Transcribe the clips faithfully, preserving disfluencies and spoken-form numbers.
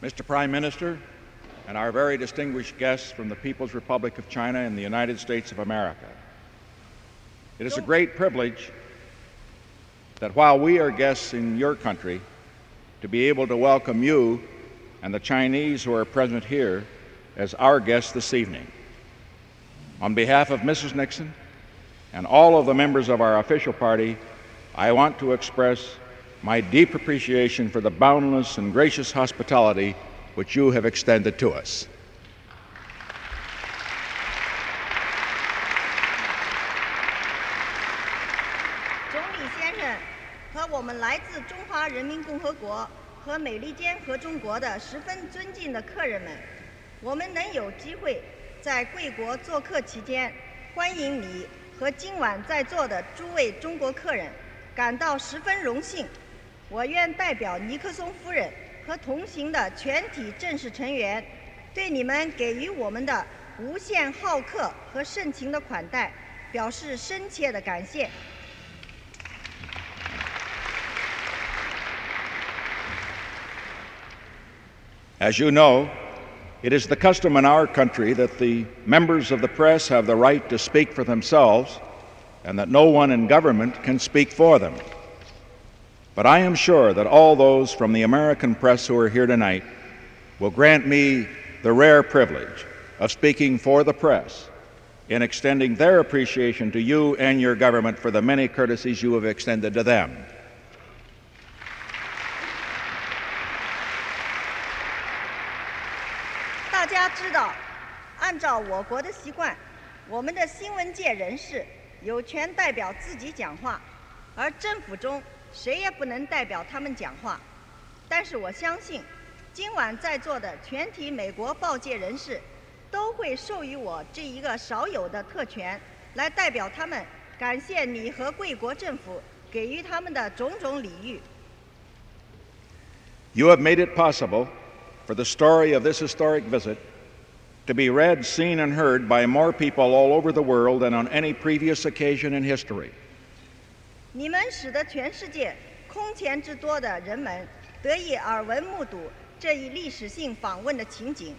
Mister Prime Minister, and our very distinguished guests from the People's Republic of China and the United States of America. It is a great privilege that while we are guests in your country, to be able to welcome you and the Chinese who are present here as our guests this evening. On behalf of Missus Nixon and all of the members of our official party, I want to express my deep appreciation for the boundless and gracious hospitality which you have extended to us. 总理先生和我们来自中华人民共和国和美利坚合众国的十分尊敬的客人们，我们能有机会在贵国做客期间，欢迎你和今晚在座的诸位中国客人，感到十分荣幸。我愿代表尼克松夫人和同行的全体正式成员，对你们给予我们的无限好客和盛情的款待，表示深切的感谢。 As you know, it is the custom in our country that the members of the press have the right to speak for themselves and that no one in government can speak for them. But I am sure that all those from the American press who are here tonight will grant me the rare privilege of speaking for the press in extending their appreciation to you and your government for the many courtesies you have extended to them. 大家知道，按照我国的习惯，我们的新闻界人士有权代表自己讲话，而政府中谁也不能代表他们讲话。但是我相信，今晚在座的全体美国报界人士都会授予我这一个少有的特权，来代表他们感谢你和贵国政府给予他们的种种礼遇。 You have made it possible for the story of this historic visit to be read, seen, and heard by more people all over the world than on any previous occasion in history. 你们使得全世界空前之多的人们得以耳闻目睹这一历史性访问的情景。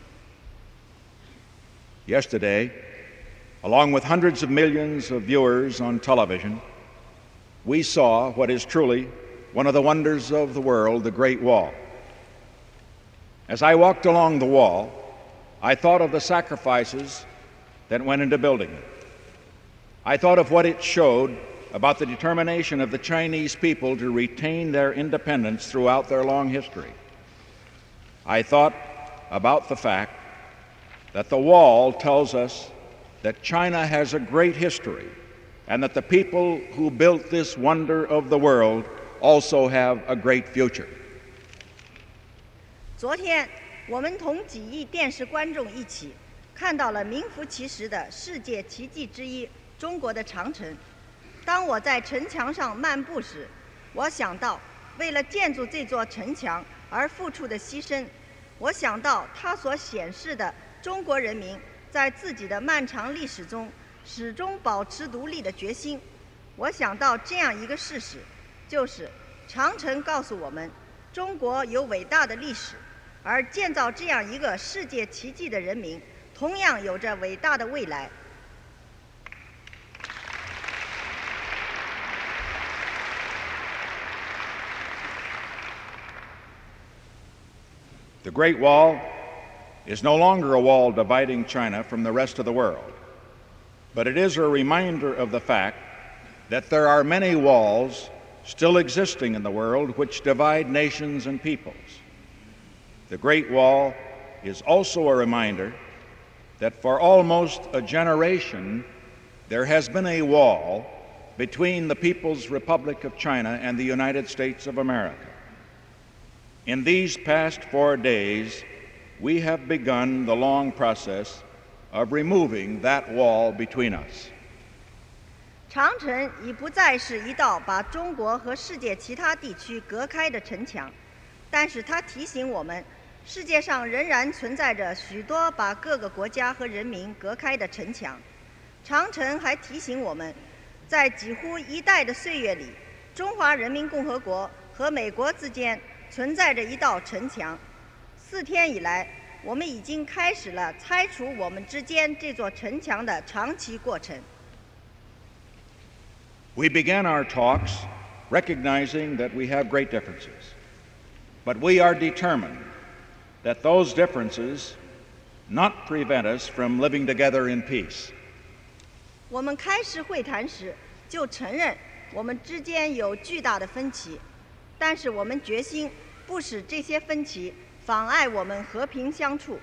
Yesterday, along with hundreds of millions of viewers on television, we saw what is truly one of the wonders of the world, the Great Wall. As I walked along the wall, I thought of the sacrifices that went into building it. I thought of what it showed about the determination of the Chinese people to retain their independence throughout their long history. I thought about the fact that the wall tells us that China has a great history and that the people who built this wonder of the world also have a great future. 昨天，我们同几亿电视观众一起看到了名副其实的世界奇迹之一——中国的长城。当我在城墙上漫步时，我想到为了建筑这座城墙而付出的牺牲，我想到它所显示的中国人民在自己的漫长历史中始终保持独立的决心。我想到这样一个事实，就是长城告诉我们，中国有伟大的历史。 而建造这样一个世界奇迹的人民，同样有着伟大的未来。 The Great Wall is no longer a wall dividing China from the rest of the world, but it is a reminder of the fact that there are many walls still existing in the world which divide nations and peoples. The Great Wall is also a reminder that for almost a generation there has been a wall between the People's Republic of China and the United States of America. In these past four days, we have begun the long process of removing that wall between us. 长城已不再是一道把中国和世界其他地区隔开的城墙，但是它提醒我们，世界上仍然存在着许多把各个国家和人民隔开的城墙。长城还提醒我们，在几乎一代的岁月里，中华人民共和国和美国之间存在着一道城墙。 四天以来，我们已经开始了拆除我们之间这座城墙的长期过程。 We began our talks recognizing that we have great differences, but we are determined that those differences not prevent us from living together in peace. 我们开始会谈时就承认我们之间有巨大的分歧，但是我们决心不使这些分歧妨碍我们和平相处。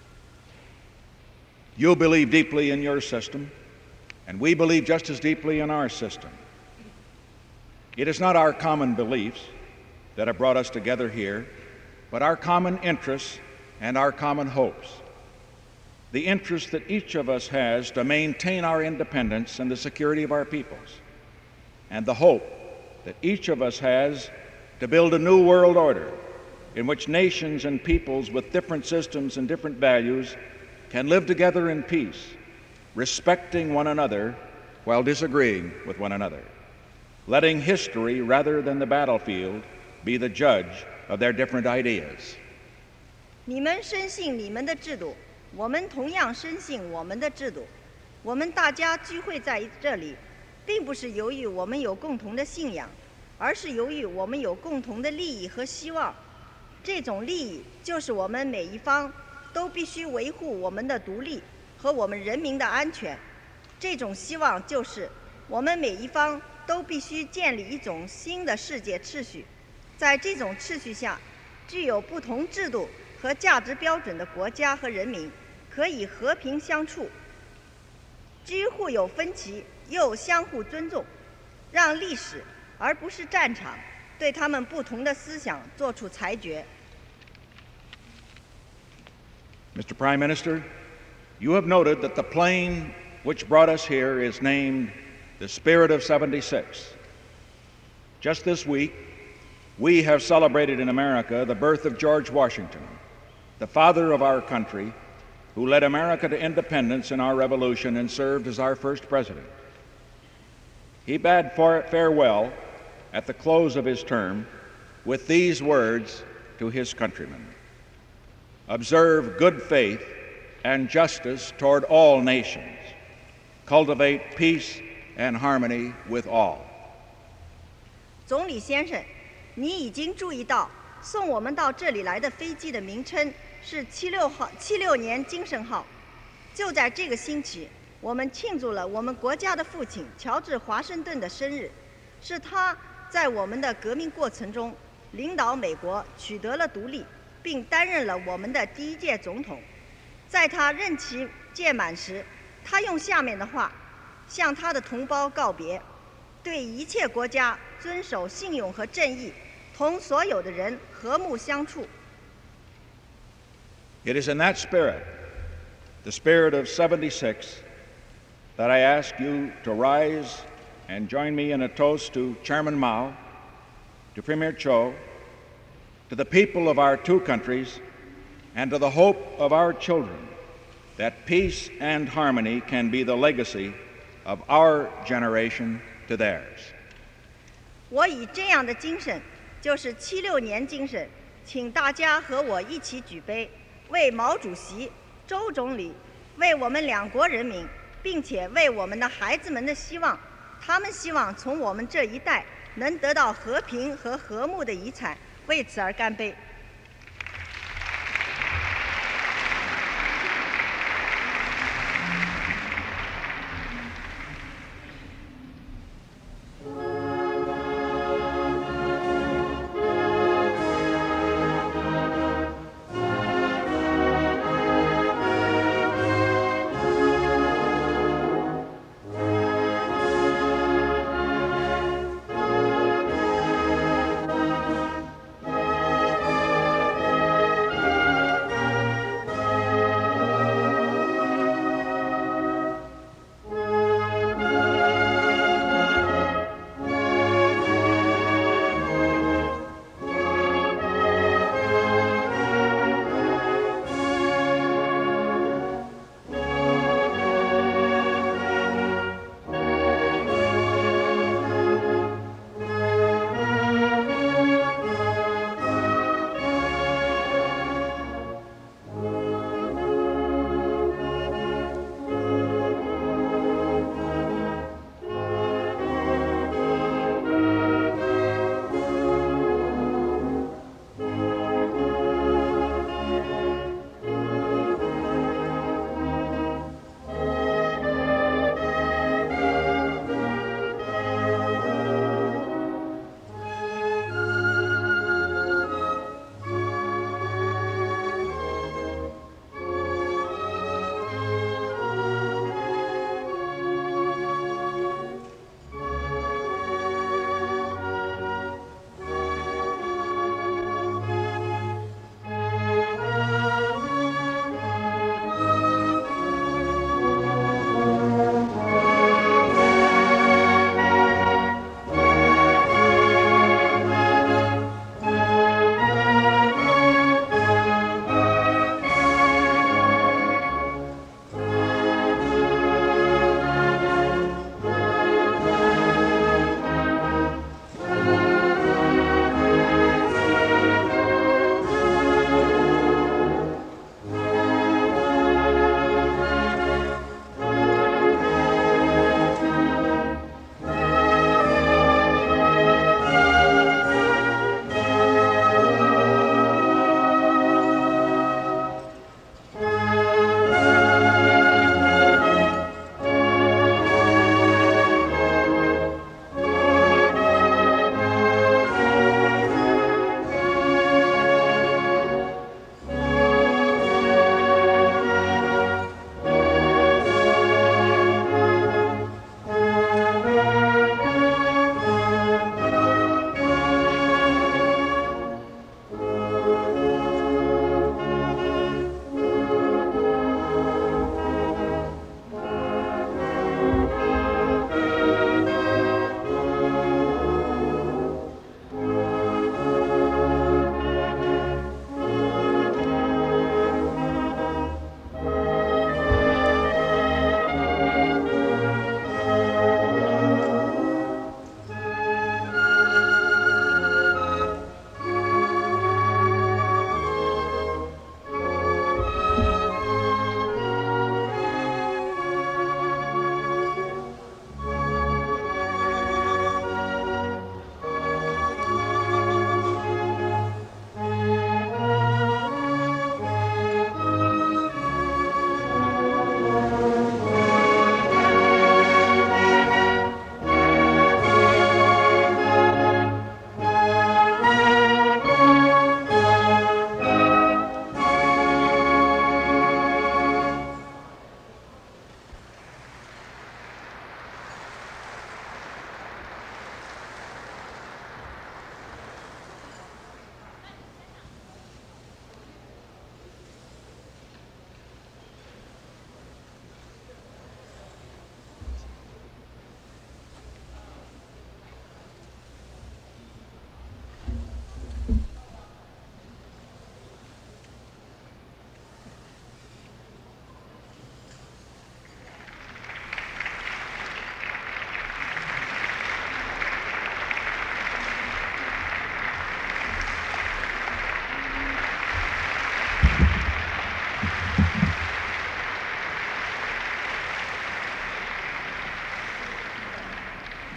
You believe deeply in your system, and we believe just as deeply in our system. It is not our common beliefs that have brought us together here, but our common interests and our common hopes. The interest that each of us has to maintain our independence and the security of our peoples, and the hope that each of us has to build a new world order in which nations and peoples with different systems and different values can live together in peace, respecting one another while disagreeing with one another, letting history rather than the battlefield be the judge of their different ideas. 你们深信你们的制度，我们同样深信我们的制度。我们大家聚会在这里，并不是由于我们有共同的信仰，而是由于我们有共同的利益和希望。这种利益就是我们每一方都必须维护我们的独立和我们人民的安全。这种希望就是我们每一方都必须建立一种新的世界秩序。在这种秩序下，具有不同制度和价值标准的国家和人民可以和平相处，既互有分歧又相互尊重，让历史而不是战场对他们不同的思想作出裁决。 Mister Prime Minister, you have noted that the plane which brought us here is named the Spirit of seventy-six. Just this week, we have celebrated in America the birth of George Washington, the father of our country, who led America to independence in our revolution and served as our first president. He bade farewell at the close of his term with these words to his countrymen: observe good faith and justice toward all nations, cultivate peace and harmony with all. 总理先生，你已经注意到送我们到这里来的飞机的名称是七六号七六年精神号。就在这个星期，我们庆祝了我们国家的父亲乔治华盛顿的生日，是他在我们的革命过程中领导美国取得了独立，并担任了我们的第一届总统。在他任期届满时，他用下面的话向他的同胞告别：对一切国家遵守信用和正义，同所有的人和睦相处。 It is in that spirit, the spirit of seventy-six, that I ask you to rise and join me in a toast to Chairman Mao, to Premier Cho, to the people of our two countries, and to the hope of our children that peace and harmony can be the legacy of our generation to theirs. 我以这样的精神，就是七六年精神，请大家和我一起举杯，为毛主席、周总理，为我们两国人民，并且为我们的孩子们的希望，他们希望从我们这一代能得到和平和和睦的遗产，为此而干杯。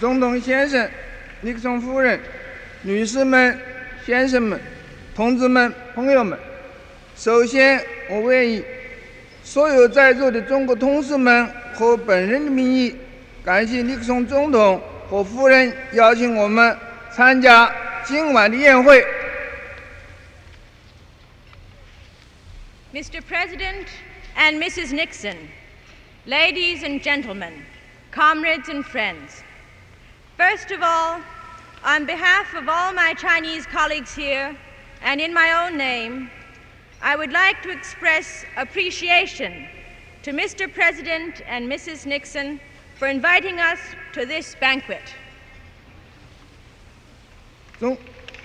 总统先生、尼克松夫人、女士们、先生们、同志们、朋友们，首先，我愿以所有在座的中国同事们和本人的名义，感谢尼克松总统和夫人邀请我们参加今晚的宴会。 Mister President and Missus Nixon, ladies and gentlemen, comrades and friends, first of all, on behalf of all my Chinese colleagues here and in my own name, I would like to express appreciation to Mister President and Missus Nixon for inviting us to this banquet. 总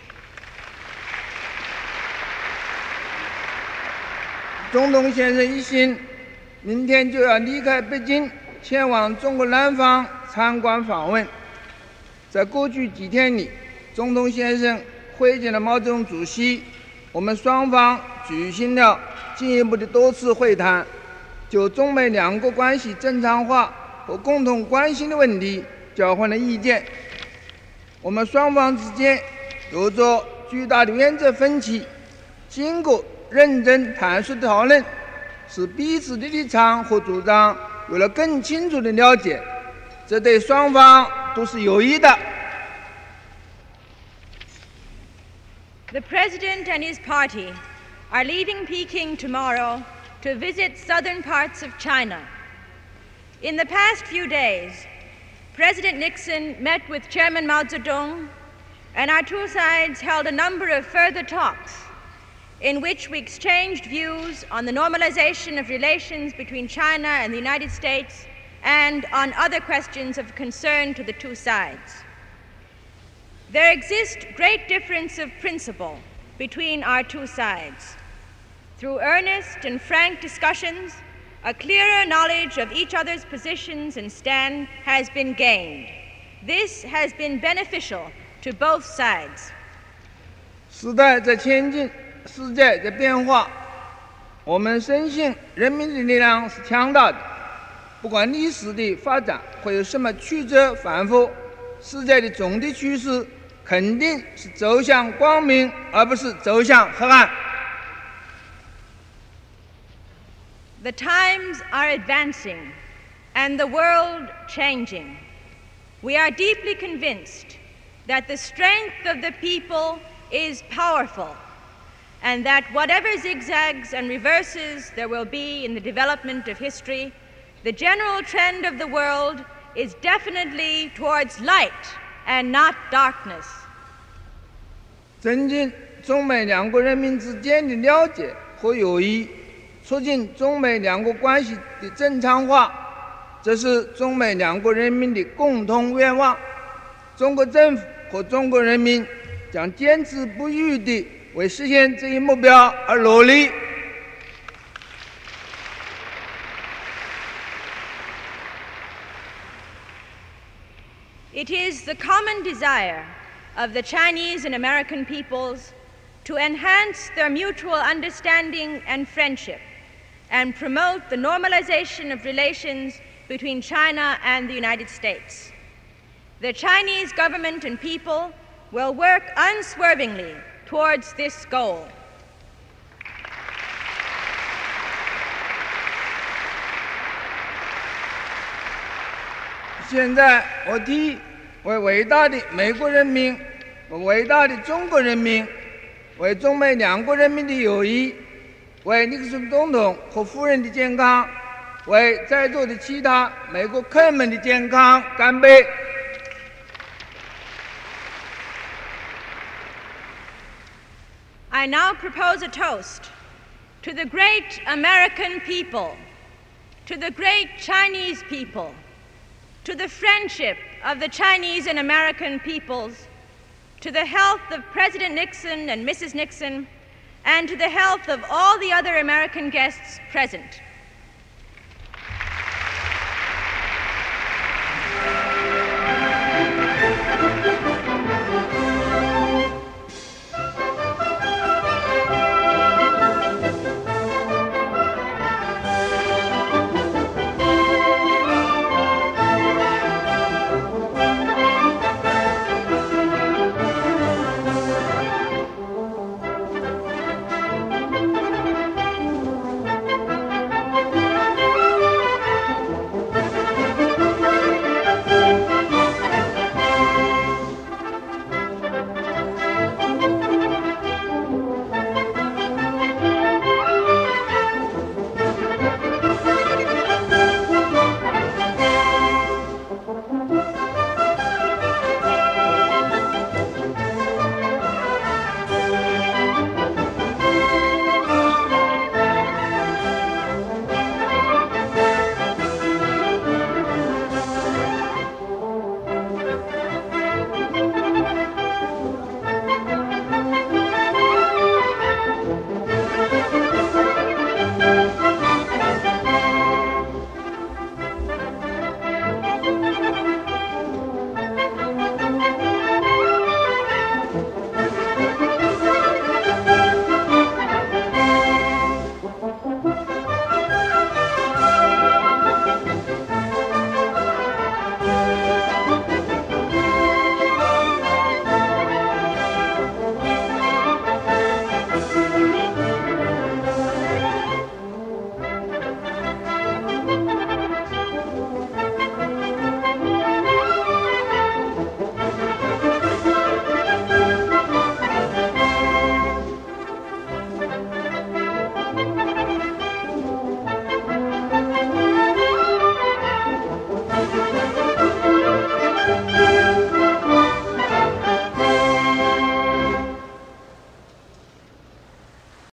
总统先生一行明天就要离开北京，前往中国南方参观访问。在过去几天里，总统先生会见了毛泽东主席，我们双方举行了进一步的多次会谈，就中美两国关系正常化和共同关心的问题交换了意见。我们双方之间有着巨大的原则分歧，经过认真坦率的讨论，使彼此的立场和主张有了更清楚的了解，这对双方都是有益的。 The President and his party are leaving Peking tomorrow to visit southern parts of China. In the past few days, President Nixon met with Chairman Mao Zedong, and our two sides held a number of further talks in which we exchanged views on the normalization of relations between China and the United States and on other questions of concern to the two sides. There exists great difference of principle between our two sides. Through earnest and frank discussions, a clearer knowledge of each other's positions and stand has been gained. This has been beneficial to both sides. 时代在前进，世界在变化，我们深信人民的力量是强大的，不管历史的发展会有什么曲折反复，世界的总的趋势肯定是走向光明，而不是走向黑暗。 The times are advancing and the world changing. We are deeply convinced that the strength of the people is powerful, and that whatever zigzags and reverses there will be in the development of history, the general trend of the world is definitely towards light and not darkness. 增进中美两国人民之间的了解和友谊，促进中美两国关系的正常化，这是中美两国人民的共同愿望。中国政府和中国人民将坚持不渝地为实现这一目标而努力。 It is the common desire of the Chinese and American peoples to enhance their mutual understanding and friendship and promote the normalization of relations between China and the United States. The Chinese government and people will work unswervingly towards this goal. 现在我提议为伟大的美国人民、为伟大的中国人民、为中美两国人民的友谊、为尼克松总统和夫人的健康、为在座的其他美国客人们的健康干杯。 I now propose a toast to the great American people, to the great Chinese people, to the friendship of the Chinese and American peoples, to the health of President Nixon and Missus Nixon, and to the health of all the other American guests present.